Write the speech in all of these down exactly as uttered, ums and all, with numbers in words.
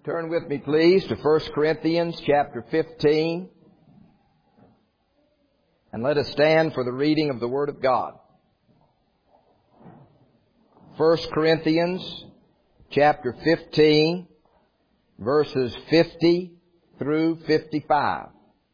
Turn with me, please, to First Corinthians chapter fifteen. And let us stand for the reading of the Word of God. First Corinthians chapter fifteen, verses fifty through fifty-five.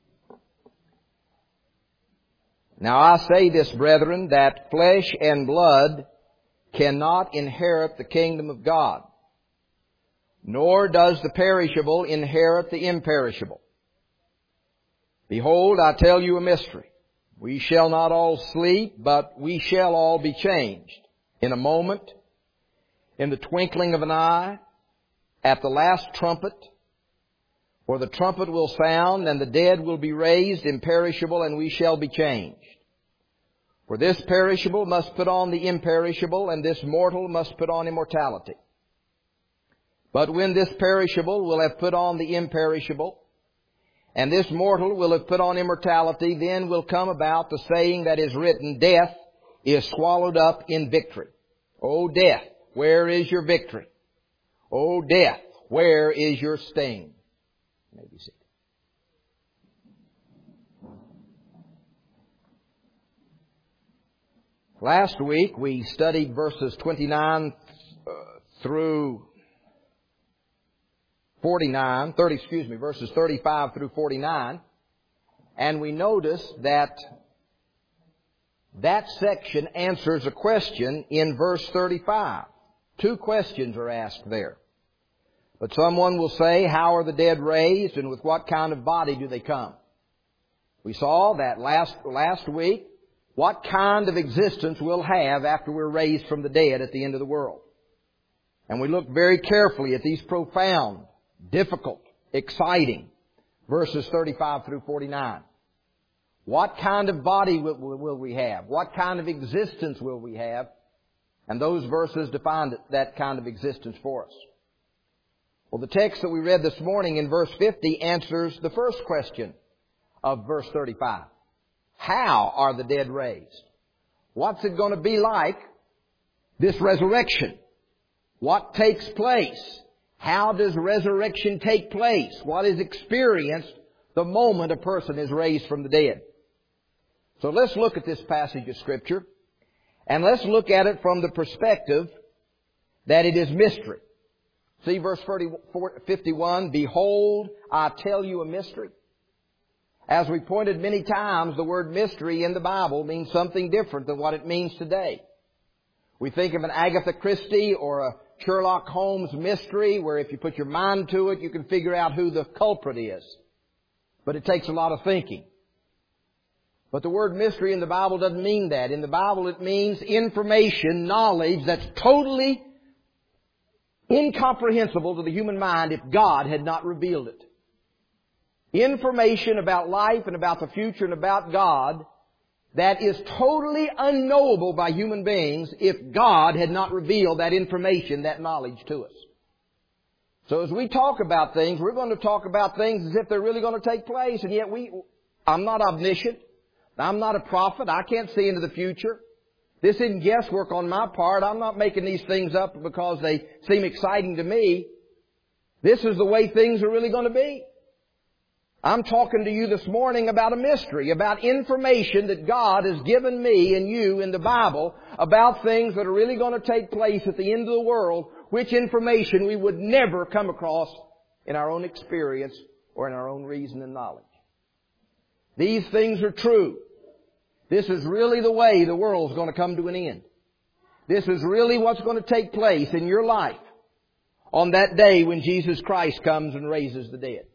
Now I say this, brethren, that flesh and blood cannot inherit the kingdom of God, nor does the perishable inherit the imperishable. Behold, I tell you a mystery. We shall not all sleep, but we shall all be changed. In a moment, in the twinkling of an eye, at the last trumpet. For the trumpet will sound, and the dead will be raised imperishable, and we shall be changed. For this perishable must put on the imperishable, and this mortal must put on immortality. But when this perishable will have put on the imperishable, and this mortal will have put on immortality, then will come about the saying that is written, Death is swallowed up in victory. O death, where is your victory? O death, where is your sting? Maybe see. Last week we studied verses twenty-nine uh, through forty-nine, thirty, excuse me, verses thirty-five through forty-nine, and we noticed that that section answers a question in verse thirty-five. Two questions are asked there. But someone will say, how are the dead raised, and with what kind of body do they come? We saw that last, last week. What kind of existence we'll have after we're raised from the dead at the end of the world. And we looked very carefully at these profound, difficult, exciting verses thirty-five through forty-nine. What kind of body will, will we have? What kind of existence will we have? And those verses defined that kind of existence for us. Well, the text that we read this morning in verse fifty answers the first question of verse thirty-five. How are the dead raised? What's it going to be like, this resurrection? What takes place? How does resurrection take place? What is experienced the moment a person is raised from the dead? So let's look at this passage of Scripture, and let's look at it from the perspective that it is mystery. See verse fifty-one, Behold, I tell you a mystery. As we pointed many times, the word mystery in the Bible means something different than what it means today. We think of an Agatha Christie or a Sherlock Holmes mystery where if you put your mind to it, you can figure out who the culprit is. But it takes a lot of thinking. But the word mystery in the Bible doesn't mean that. In the Bible it means information, knowledge that's totally incomprehensible to the human mind if God had not revealed it. Information about life and about the future and about God that is totally unknowable by human beings if God had not revealed that information, that knowledge to us. So as we talk about things, we're going to talk about things as if they're really going to take place, and yet we, I'm not omniscient. I'm not a prophet. I can't see into the future. This isn't guesswork on my part. I'm not making these things up because they seem exciting to me. This is the way things are really going to be. I'm talking to you this morning about a mystery, about information that God has given me and you in the Bible about things that are really going to take place at the end of the world, which information we would never come across in our own experience or in our own reason and knowledge. These things are true. This is really the way the world is going to come to an end. This is really what's going to take place in your life on that day when Jesus Christ comes and raises the dead.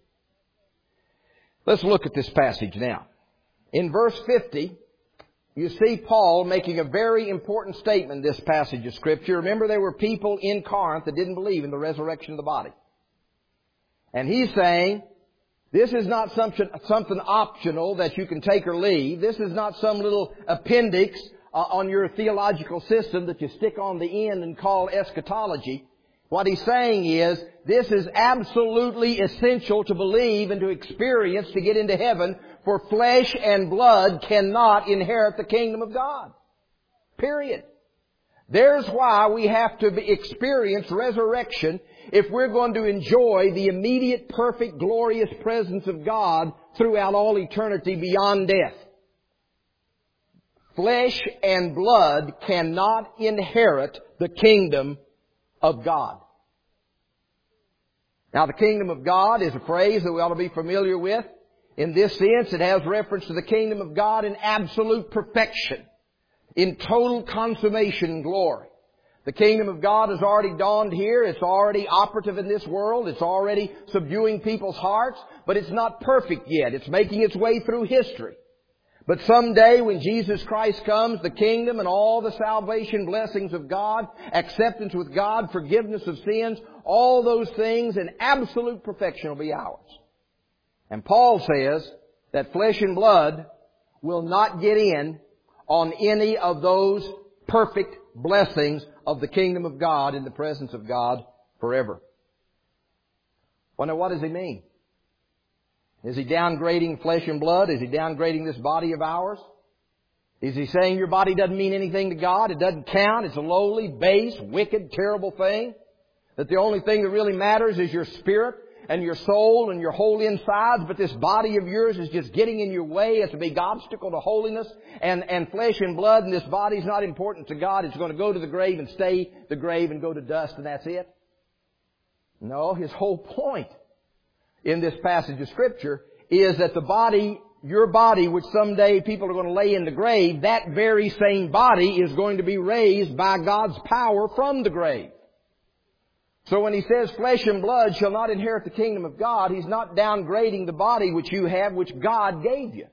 Let's look at this passage now. In verse fifty, you see Paul making a very important statement in this passage of Scripture. Remember, there were people in Corinth that didn't believe in the resurrection of the body. And he's saying, this is not something, something optional that you can take or leave. This is not some little appendix uh, on your theological system that you stick on the end and call eschatology. What he's saying is, this is absolutely essential to believe and to experience to get into heaven, for flesh and blood cannot inherit the kingdom of God. Period. There's why we have to be, experience resurrection if we're going to enjoy the immediate, perfect, glorious presence of God throughout all eternity beyond death. Flesh and blood cannot inherit the kingdom of God. Now, the kingdom of God is a phrase that we ought to be familiar with. In this sense, it has reference to the kingdom of God in absolute perfection, in total consummation and glory. The kingdom of God has already dawned here. It's already operative in this world. It's already subduing people's hearts. But it's not perfect yet. It's making its way through history. But someday when Jesus Christ comes, the kingdom and all the salvation blessings of God, acceptance with God, forgiveness of sins, all those things in absolute perfection will be ours. And Paul says that flesh and blood will not get in on any of those perfect blessings of the kingdom of God in the presence of God forever. Well, now what does he mean? Is he downgrading flesh and blood? Is he downgrading this body of ours? Is he saying your body doesn't mean anything to God? It doesn't count? It's a lowly, base, wicked, terrible thing? That the only thing that really matters is your spirit and your soul and your whole insides, but this body of yours is just getting in your way. It's a big obstacle to holiness. And, and flesh and blood and this body is not important to God. It's going to go to the grave and stay the grave and go to dust, and that's it. No, his whole point in this passage of Scripture is that the body, your body, which someday people are going to lay in the grave, that very same body is going to be raised by God's power from the grave. So when he says flesh and blood shall not inherit the kingdom of God, he's not downgrading the body which you have, which God gave you.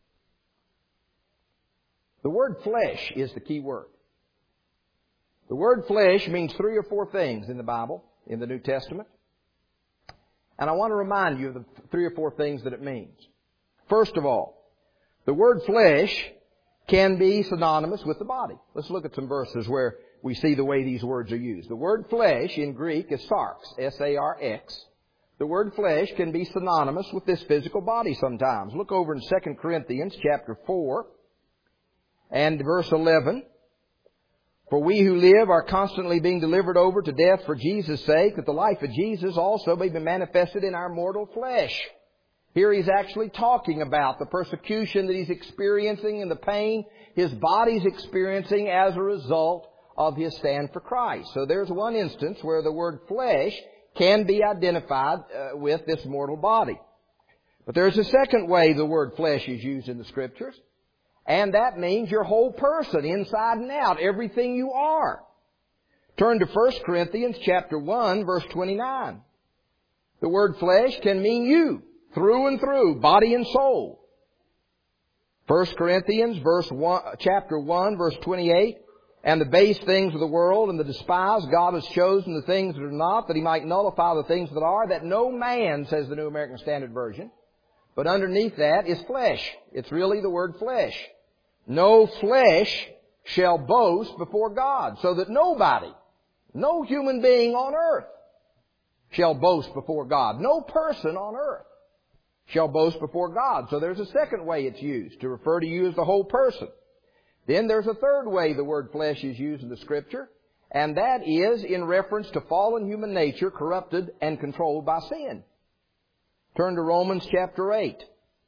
The word flesh is the key word. The word flesh means three or four things in the Bible, in the New Testament. And I want to remind you of the three or four things that it means. First of all, the word flesh can be synonymous with the body. Let's look at some verses where we see the way these words are used. The word flesh in Greek is sarx, S A R X. The word flesh can be synonymous with this physical body sometimes. Look over in Second Corinthians chapter four and verse eleven. For we who live are constantly being delivered over to death for Jesus' sake, that the life of Jesus also may be manifested in our mortal flesh. Here he's actually talking about the persecution that he's experiencing and the pain his body's experiencing as a result of his stand for Christ. So there's one instance where the word flesh can be identified uh, with this mortal body. But there's a second way the word flesh is used in the Scriptures. And that means your whole person, inside and out, everything you are. Turn to First Corinthians chapter one, verse twenty-nine. The word flesh can mean you, through and through, body and soul. First Corinthians verse one, chapter one, verse twenty-eight. And the base things of the world and the despised God has chosen the things that are not, that He might nullify the things that are, that no man, says the New American Standard Version. But underneath that is flesh. It's really the word flesh. No flesh shall boast before God. So that nobody, no human being on earth shall boast before God. No person on earth shall boast before God. So there's a second way it's used, to refer to you as the whole person. Then there's a third way the word flesh is used in the Scripture, and that is in reference to fallen human nature corrupted and controlled by sin. Turn to Romans chapter eight.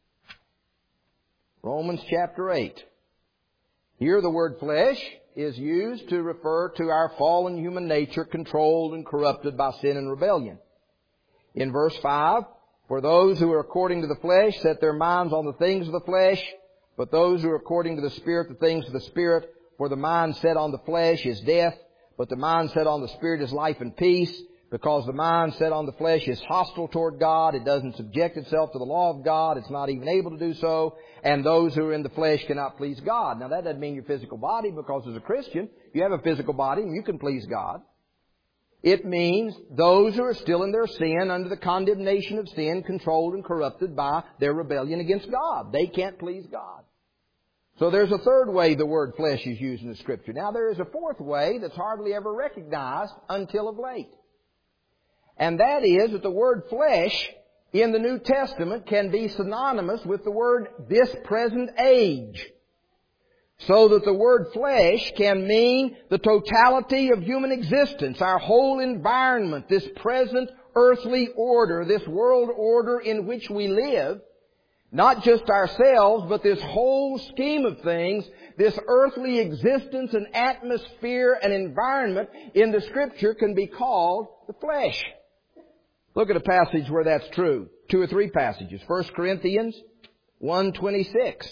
Romans chapter eight. Here the word flesh is used to refer to our fallen human nature controlled and corrupted by sin and rebellion. In verse five, for those who are according to the flesh set their minds on the things of the flesh, but those who are according to the Spirit, the things of the Spirit. For the mind set on the flesh is death, but the mind set on the Spirit is life and peace. Because the mind set on the flesh is hostile toward God. It doesn't subject itself to the law of God. It's not even able to do so. And those who are in the flesh cannot please God. Now that doesn't mean your physical body, because as a Christian, you have a physical body and you can please God. It means those who are still in their sin, under the condemnation of sin, controlled and corrupted by their rebellion against God. They can't please God. So there's a third way the word flesh is used in the Scripture. Now there is a fourth way that's hardly ever recognized until of late. And that is that the word flesh in the New Testament can be synonymous with the word this present age. So that the word flesh can mean the totality of human existence, our whole environment, this present earthly order, this world order in which we live, not just ourselves, but this whole scheme of things, this earthly existence and atmosphere and environment in the Scripture can be called the flesh. Look at a passage where that's true. Two or three passages. First Corinthians one twenty-six.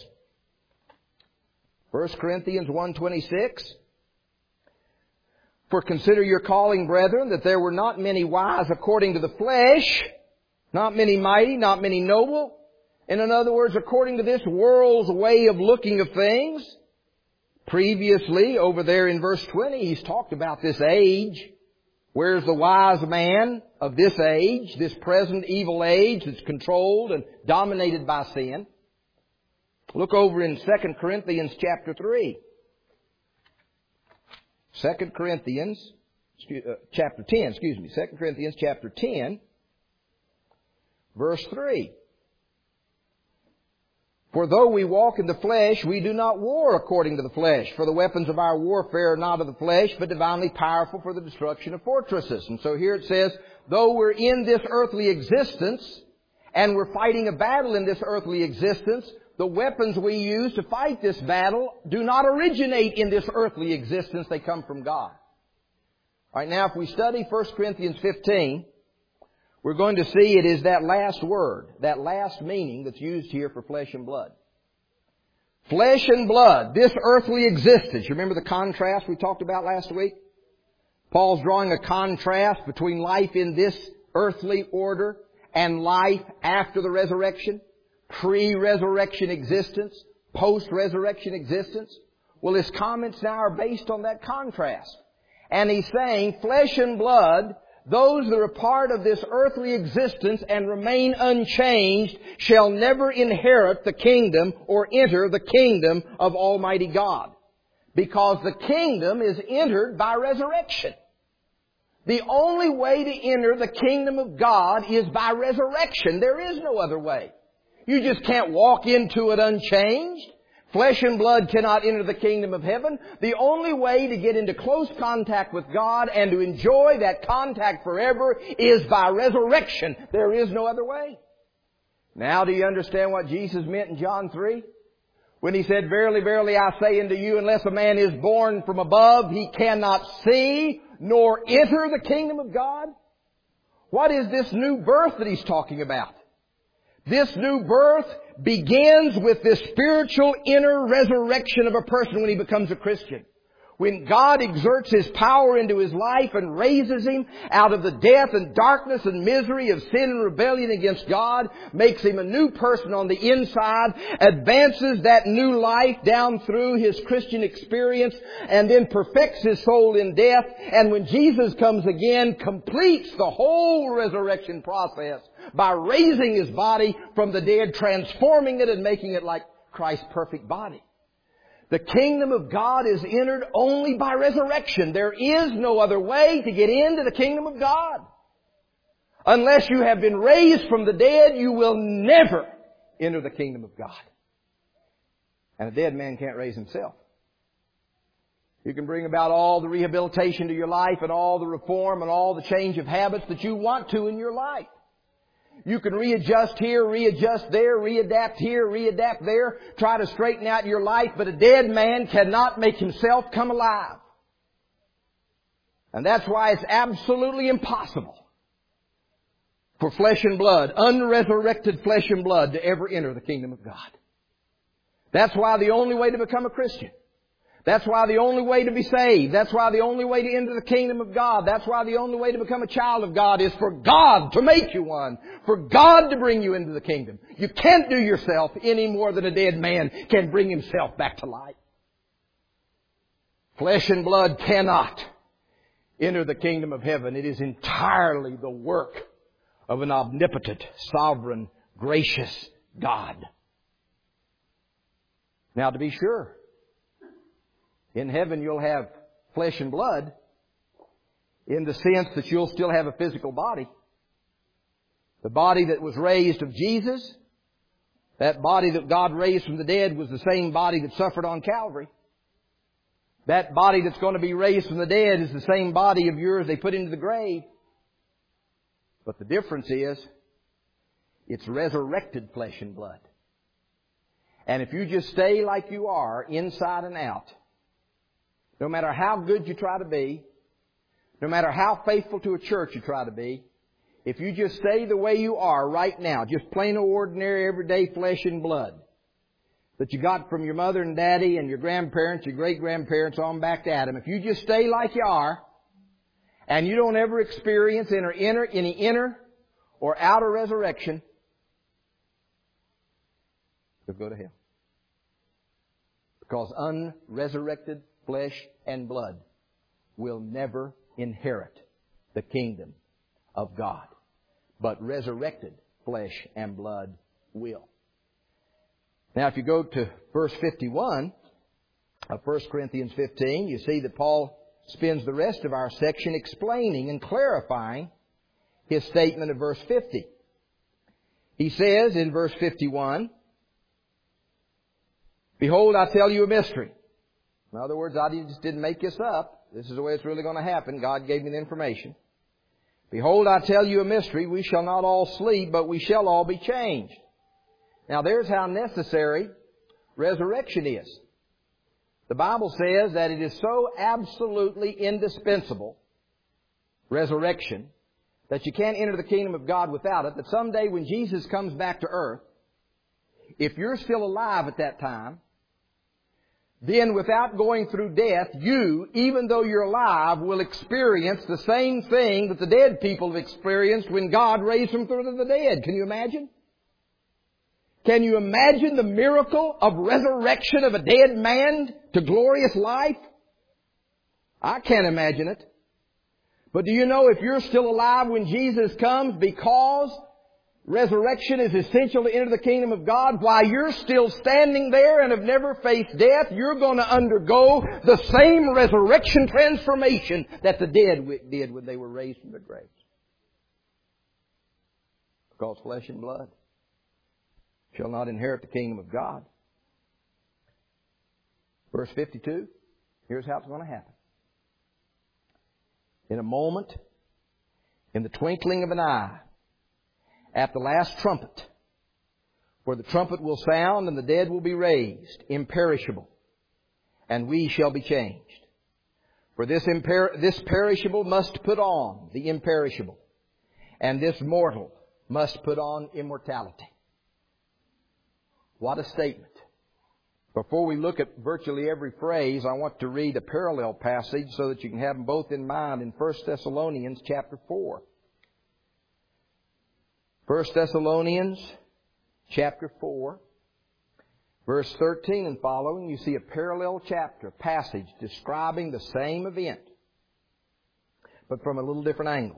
First Corinthians one twenty-six. For consider your calling, brethren, that there were not many wise according to the flesh, not many mighty, not many noble. And in other words, according to this world's way of looking of things. Previously, over there in verse twenty, he's talked about this age. Where's the wise man of this age, this present evil age that's controlled and dominated by sin? Look over in Second Corinthians chapter three. Second Corinthians uh, chapter ten, excuse me. Second Corinthians chapter ten, verse three. For though we walk in the flesh, we do not war according to the flesh. For the weapons of our warfare are not of the flesh, but divinely powerful for the destruction of fortresses. And so here it says, though we're in this earthly existence, and we're fighting a battle in this earthly existence, the weapons we use to fight this battle do not originate in this earthly existence. They come from God. All right, now if we study First Corinthians fifteen, we're going to see it is that last word, that last meaning that's used here for flesh and blood. Flesh and blood, this earthly existence. You remember the contrast we talked about last week? Paul's drawing a contrast between life in this earthly order and life after the resurrection. Pre-resurrection existence, post-resurrection existence. Well, his comments now are based on that contrast. And he's saying flesh and blood, those that are part of this earthly existence and remain unchanged, shall never inherit the kingdom or enter the kingdom of Almighty God. Because the kingdom is entered by resurrection. The only way to enter the kingdom of God is by resurrection. There is no other way. You just can't walk into it unchanged. Flesh and blood cannot enter the kingdom of heaven. The only way to get into close contact with God and to enjoy that contact forever is by resurrection. There is no other way. Now do you understand what Jesus meant in John three? When He said, verily, verily, I say unto you, unless a man is born from above, he cannot see nor enter the kingdom of God. What is this new birth that He's talking about? This new birth begins with this spiritual inner resurrection of a person when he becomes a Christian. When God exerts His power into his life and raises him out of the death and darkness and misery of sin and rebellion against God, makes him a new person on the inside, advances that new life down through his Christian experience, and then perfects his soul in death, and when Jesus comes again, completes the whole resurrection process by raising His body from the dead, transforming it and making it like Christ's perfect body. The kingdom of God is entered only by resurrection. There is no other way to get into the kingdom of God. Unless you have been raised from the dead, you will never enter the kingdom of God. And a dead man can't raise himself. You can bring about all the rehabilitation to your life and all the reform and all the change of habits that you want to in your life. You can readjust here, readjust there, readapt here, readapt there, try to straighten out your life, but a dead man cannot make himself come alive. And that's why it's absolutely impossible for flesh and blood, unresurrected flesh and blood, to ever enter the kingdom of God. That's why the only way to become a Christian, that's why the only way to be saved, that's why the only way to enter the kingdom of God, that's why the only way to become a child of God is for God to make you one, for God to bring you into the kingdom. You can't do yourself any more than a dead man can bring himself back to life. Flesh and blood cannot enter the kingdom of heaven. It is entirely the work of an omnipotent, sovereign, gracious God. Now, to be sure, in heaven you'll have flesh and blood in the sense that you'll still have a physical body. The body that was raised of Jesus, that body that God raised from the dead, was the same body that suffered on Calvary. That body that's going to be raised from the dead is the same body of yours they put into the grave. But the difference is, it's resurrected flesh and blood. And if you just stay like you are, inside and out, no matter how good you try to be, no matter how faithful to a church you try to be, if you just stay the way you are right now, just plain ordinary everyday flesh and blood that you got from your mother and daddy and your grandparents, your great-grandparents on back to Adam, if you just stay like you are, and you don't ever experience inner, inner, any inner or outer resurrection, you'll go to hell. Because unresurrected flesh and blood will never inherit the kingdom of God. But resurrected flesh and blood will. Now if you go to verse fifty-one of First Corinthians fifteen, you see that Paul spends the rest of our section explaining and clarifying his statement of verse fifty. He says in verse fifty-one, "Behold, I tell you a mystery." In other words, I just didn't make this up. This is the way it's really going to happen. God gave me the information. "Behold, I tell you a mystery. We shall not all sleep, but we shall all be changed." Now there's how necessary resurrection is. The Bible says that it is so absolutely indispensable, resurrection, that you can't enter the kingdom of God without it, that someday when Jesus comes back to earth, if you're still alive at that time, then without going through death, you, even though you're alive, will experience the same thing that the dead people have experienced when God raised them from the dead. Can you imagine? Can you imagine the miracle of resurrection of a dead man to glorious life? I can't imagine it. But do you know if you're still alive when Jesus comes, because resurrection is essential to enter the kingdom of God, while you're still standing there and have never faced death, you're going to undergo the same resurrection transformation that the dead did when they were raised from their graves. Because flesh and blood shall not inherit the kingdom of God. Verse fifty-two, here's how it's going to happen. In a moment, in the twinkling of an eye, at the last trumpet, for the trumpet will sound and the dead will be raised, imperishable, and we shall be changed. For this, imper- this perishable must put on the imperishable, and this mortal must put on immortality. What a statement. Before we look at virtually every phrase, I want to read a parallel passage so that you can have them both in mind in First Thessalonians chapter four. First Thessalonians chapter four, verse thirteen and following, you see a parallel chapter, passage describing the same event, but from a little different angle.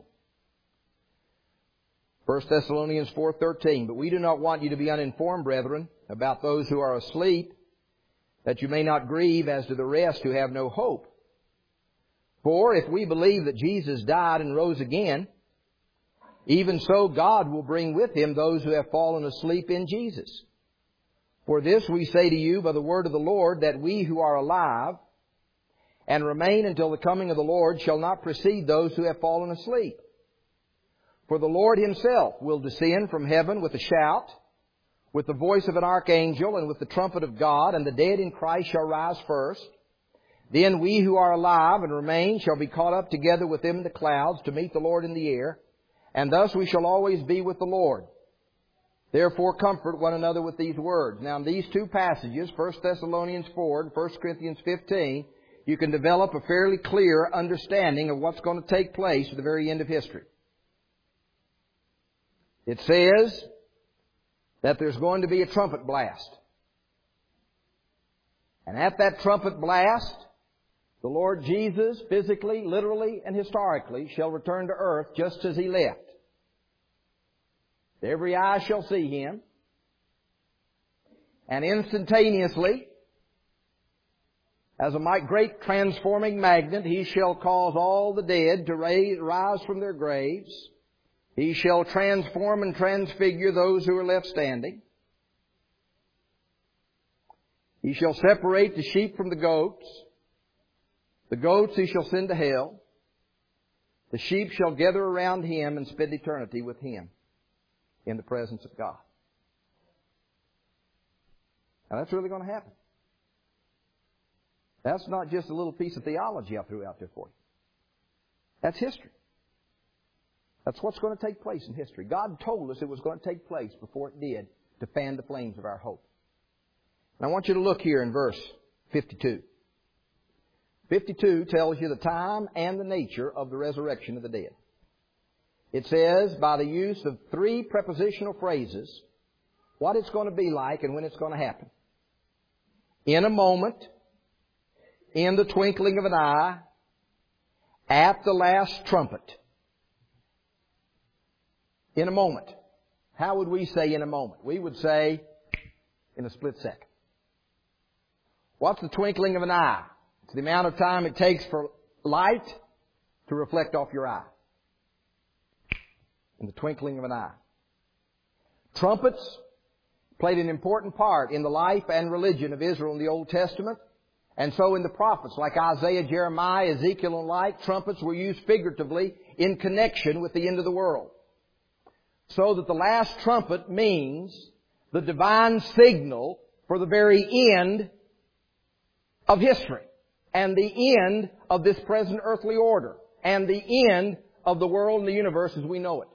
First Thessalonians four thirteen, "But we do not want you to be uninformed, brethren, about those who are asleep, that you may not grieve as to the rest who have no hope. For if we believe that Jesus died and rose again, even so God will bring with Him those who have fallen asleep in Jesus. For this we say to you by the word of the Lord, that we who are alive and remain until the coming of the Lord shall not precede those who have fallen asleep. For the Lord Himself will descend from heaven with a shout, with the voice of an archangel, and with the trumpet of God, and the dead in Christ shall rise first. Then we who are alive and remain shall be caught up together with them in the clouds to meet the Lord in the air, and thus we shall always be with the Lord. Therefore comfort one another with these words." Now in these two passages, First Thessalonians four and First Corinthians fifteen, you can develop a fairly clear understanding of what's going to take place at the very end of history. It says that there's going to be a trumpet blast. And at that trumpet blast, the Lord Jesus, physically, literally, and historically, shall return to earth just as He left. Every eye shall see Him. And instantaneously, as a great transforming magnet, He shall cause all the dead to rise from their graves. He shall transform and transfigure those who are left standing. He shall separate the sheep from the goats. The goats he shall send to hell. The sheep shall gather around him and spend eternity with him in the presence of God. Now that's really going to happen. That's not just a little piece of theology I threw out there for you. That's history. That's what's going to take place in history. God told us it was going to take place before it did to fan the flames of our hope. And I want you to look here in verse fifty-two. fifty-two tells you the time and the nature of the resurrection of the dead. It says, by the use of three prepositional phrases, what it's going to be like and when it's going to happen. In a moment, in the twinkling of an eye, at the last trumpet. In a moment. How would we say in a moment? We would say in a split second. What's the twinkling of an eye? It's the amount of time it takes for light to reflect off your eye. In the twinkling of an eye. Trumpets played an important part in the life and religion of Israel in the Old Testament. And so in the prophets like Isaiah, Jeremiah, Ezekiel and like, trumpets were used figuratively in connection with the end of the world. So that the last trumpet means the divine signal for the very end of history. And the end of this present earthly order. And the end of the world and the universe as we know it.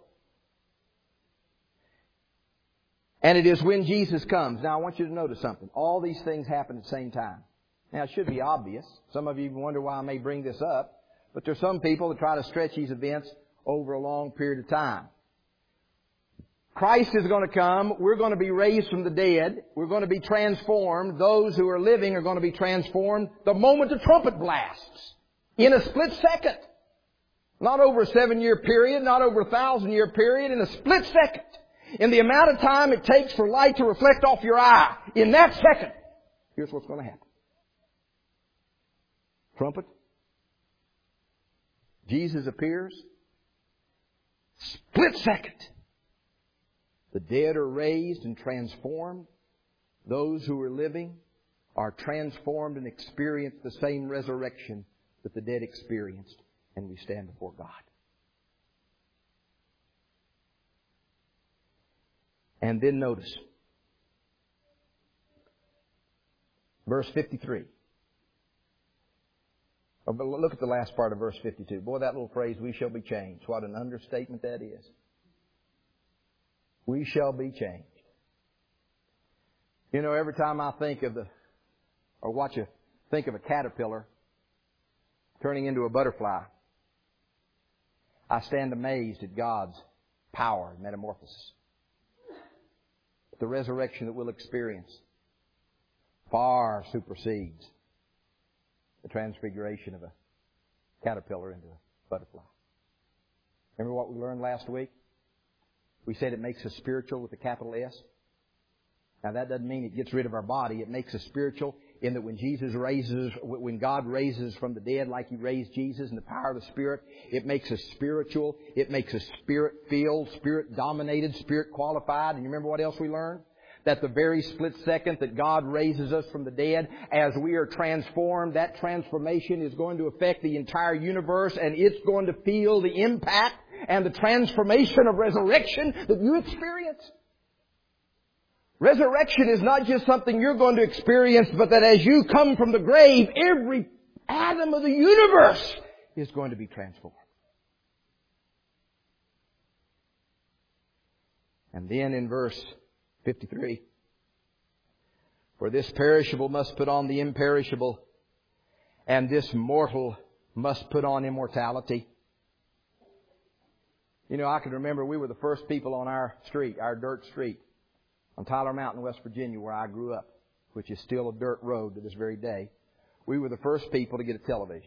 And it is when Jesus comes. Now I want you to notice something. All these things happen at the same time. Now it should be obvious. Some of you even wonder why I may bring this up. But there's some people that try to stretch these events over a long period of time. Christ is going to come. We're going to be raised from the dead. We're going to be transformed. Those who are living are going to be transformed the moment the trumpet blasts. In a split second. Not over a seven-year period, not over a thousand-year period, in a split second. In the amount of time it takes for light to reflect off your eye. In that second, here's what's going to happen. Trumpet. Jesus appears. Split second. The dead are raised and transformed. Those who are living are transformed and experience the same resurrection that the dead experienced. And we stand before God. And then notice. Verse fifty-three. Look at the last part of verse fifty-two. Boy, that little phrase, we shall be changed. What an understatement that is. We shall be changed. You know, every time I think of the, or watch a, think of a caterpillar turning into a butterfly, I stand amazed at God's power and metamorphosis. The resurrection that we'll experience far supersedes the transfiguration of a caterpillar into a butterfly. Remember what we learned last week? We said it makes us spiritual with a capital S. Now that doesn't mean it gets rid of our body. It makes us spiritual in that when Jesus raises, when God raises from the dead like He raised Jesus in the power of the Spirit, it makes us spiritual. It makes us Spirit-filled, Spirit-dominated, Spirit-qualified. And you remember what else we learned? That the very split second that God raises us from the dead, as we are transformed, that transformation is going to affect the entire universe, and it's going to feel the impact and the transformation of resurrection that you experience. Resurrection is not just something you're going to experience, but that as you come from the grave, every atom of the universe is going to be transformed. And then in verse fifty-three, for this perishable must put on the imperishable, and this mortal must put on immortality. You know, I can remember we were the first people on our street, our dirt street, on Tyler Mountain, West Virginia, where I grew up, which is still a dirt road to this very day. We were the first people to get a television.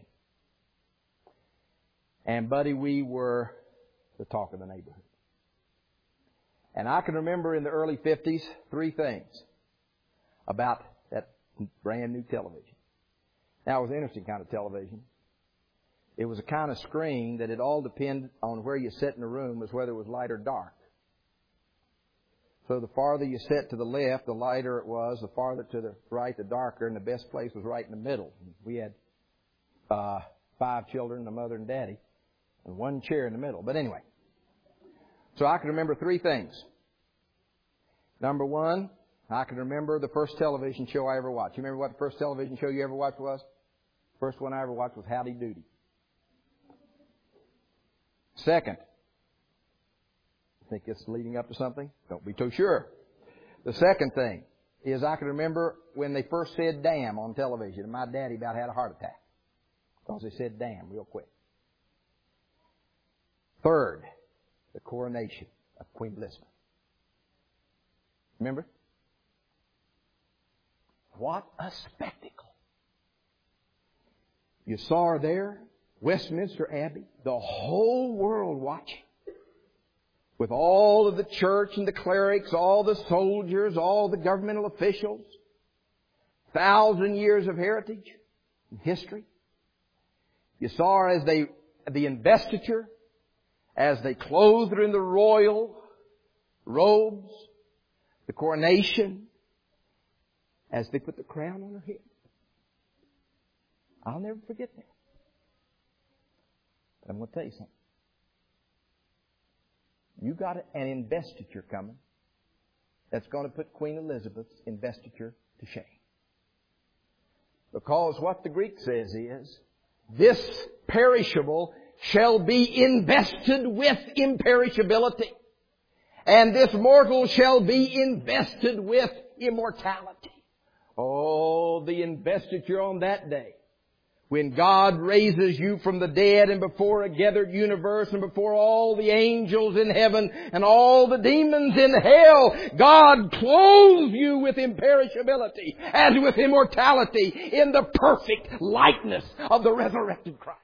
And, buddy, we were the talk of the neighborhood. And I can remember in the early fifties, three things about that brand new television. Now, it was an interesting kind of television. It was a kind of screen that it all depended on where you sat in the room as whether it was light or dark. So the farther you sat to the left, the lighter it was. The farther to the right, the darker. And the best place was right in the middle. We had uh, five children, a mother and daddy, and one chair in the middle. But anyway, so I can remember three things. Number one, I can remember the first television show I ever watched. You remember what the first television show you ever watched was? First one I ever watched was Howdy Doody. Second, think it's leading up to something? Don't be too sure. The second thing is I can remember when they first said damn on television, and my daddy about had a heart attack because they said damn real quick. Third, the coronation of Queen Elizabeth. Remember? What a spectacle. You saw her there, Westminster Abbey, the whole world watching. With all of the church and the clerics, all the soldiers, all the governmental officials. Thousand years of heritage and history. You saw her as they, the investiture, as they clothed her in the royal robes, the coronation, as they put the crown on her head. I'll never forget that. But I'm going to tell you something. You got an investiture coming that's going to put Queen Elizabeth's investiture to shame. Because what the Greek says is, this perishable shall be invested with imperishability, and this mortal shall be invested with immortality. Oh, the investiture on that day. When God raises you from the dead and before a gathered universe and before all the angels in heaven and all the demons in hell, God clothes you with imperishability and with immortality in the perfect likeness of the resurrected Christ.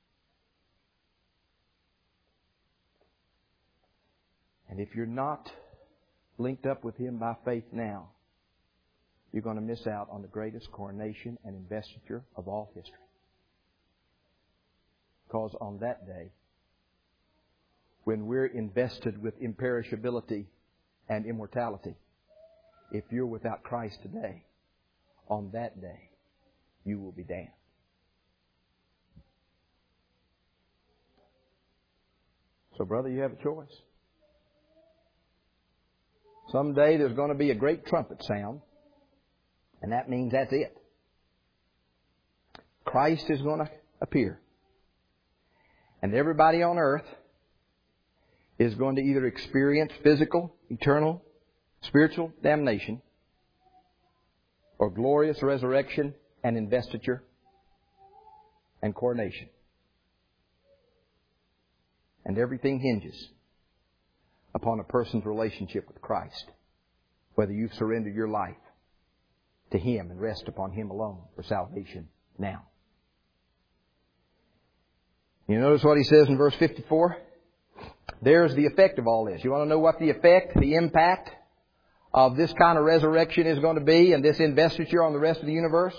And if you're not linked up with Him by faith now, you're going to miss out on the greatest coronation and investiture of all history. Because on that day, when we're invested with imperishability and immortality, if you're without Christ today, on that day, you will be damned. So, brother, you have a choice. Someday there's going to be a great trumpet sound, and that means that's it. Christ is going to appear. And everybody on earth is going to either experience physical, eternal, spiritual damnation, or glorious resurrection and investiture and coronation. And everything hinges upon a person's relationship with Christ, whether you've surrendered your life to Him and rest upon Him alone for salvation now. You notice what he says in verse fifty-four? There's the effect of all this. You want to know what the effect, the impact of this kind of resurrection is going to be and this investiture on the rest of the universe?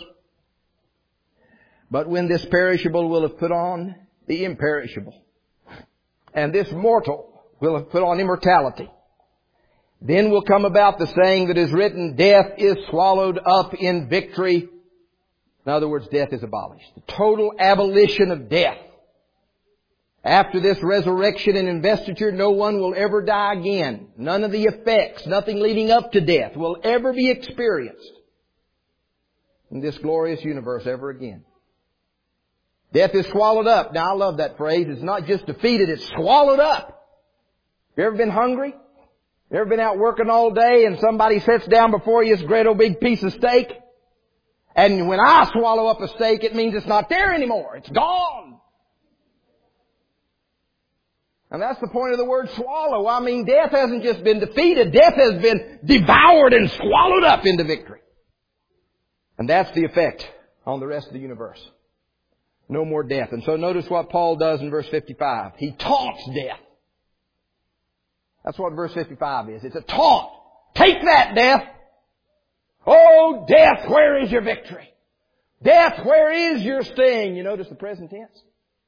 But when this perishable will have put on the imperishable, and this mortal will have put on immortality, then will come about the saying that is written, death is swallowed up in victory. In other words, death is abolished. The total abolition of death. After this resurrection and investiture, no one will ever die again. None of the effects, nothing leading up to death will ever be experienced in this glorious universe ever again. Death is swallowed up. Now I love that phrase. It's not just defeated, it's swallowed up. You ever been hungry? You ever been out working all day and somebody sits down before you this great old big piece of steak? And when I swallow up a steak, it means it's not there anymore. It's gone. And that's the point of the word swallow. I mean, death hasn't just been defeated. Death has been devoured and swallowed up into victory. And that's the effect on the rest of the universe. No more death. And so notice what Paul does in verse fifty-five. He taunts death. That's what verse fifty-five is. It's a taunt. Take that, death! Oh, death, where is your victory? Death, where is your sting? You notice the present tense?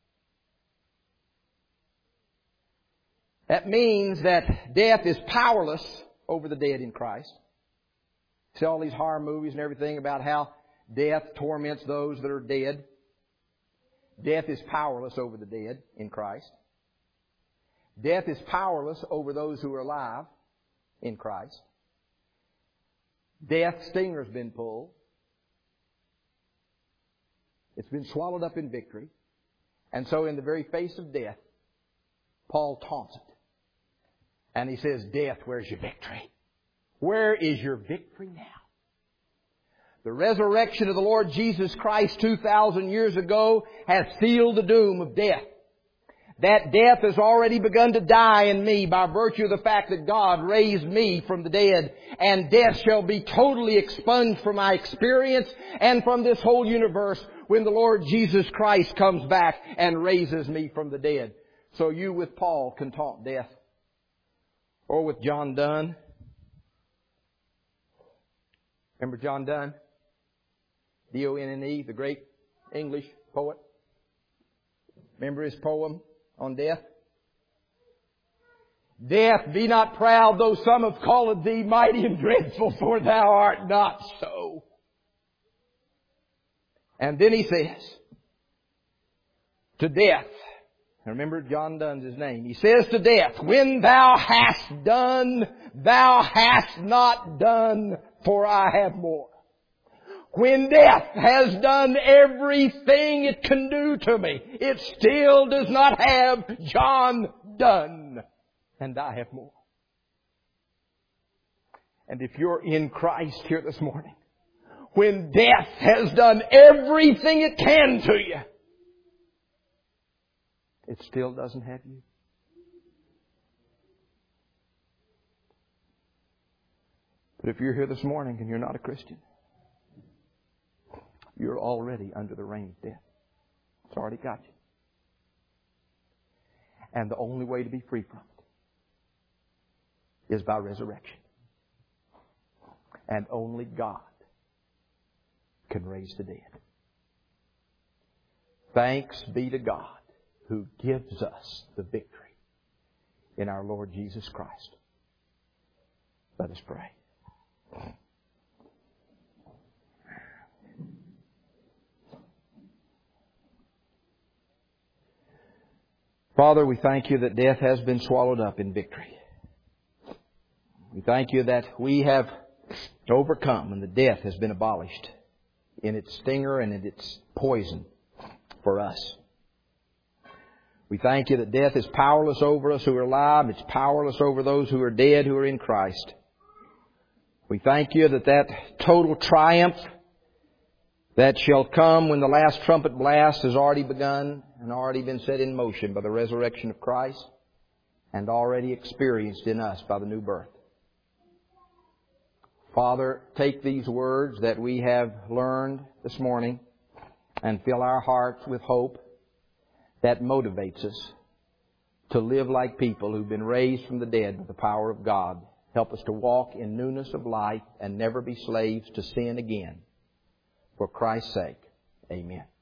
That means that death is powerless over the dead in Christ. See all these horror movies and everything about how death torments those that are dead. Death is powerless over the dead in Christ. Death is powerless over those who are alive in Christ. Death's stinger's been pulled. It's been swallowed up in victory. And so in the very face of death, Paul taunts it. And he says, death, where's your victory? Where is your victory now? The resurrection of the Lord Jesus Christ two thousand years ago has sealed the doom of death. That death has already begun to die in me by virtue of the fact that God raised me from the dead. And death shall be totally expunged from my experience and from this whole universe when the Lord Jesus Christ comes back and raises me from the dead. So you with Paul can taunt death. Or with John Donne. Remember John Donne? D O N N E, the great English poet. Remember his poem on death? Death, be not proud, though some have called thee mighty and dreadful, for thou art not so. And then he says, to death, remember John Donne's his name, he says to death, when thou hast done, thou hast not done, for I have more. When death has done everything it can do to me, it still does not have John done. And I have more. And if you're in Christ here this morning, when death has done everything it can to you, it still doesn't have you. But if you're here this morning and you're not a Christian, you're already under the reign of death. It's already got you. And the only way to be free from it is by resurrection. And only God can raise the dead. Thanks be to God who gives us the victory in our Lord Jesus Christ. Let us pray. Father, we thank you that death has been swallowed up in victory. We thank you that we have overcome and the death has been abolished in its stinger and in its poison for us. We thank you that death is powerless over us who are alive. It's powerless over those who are dead, who are in Christ. We thank you that that total triumph that shall come when the last trumpet blast has already begun and already been set in motion by the resurrection of Christ and already experienced in us by the new birth. Father, take these words that we have learned this morning and fill our hearts with hope that motivates us to live like people who've been raised from the dead with the power of God. Help us to walk in newness of life and never be slaves to sin again. For Christ's sake, amen.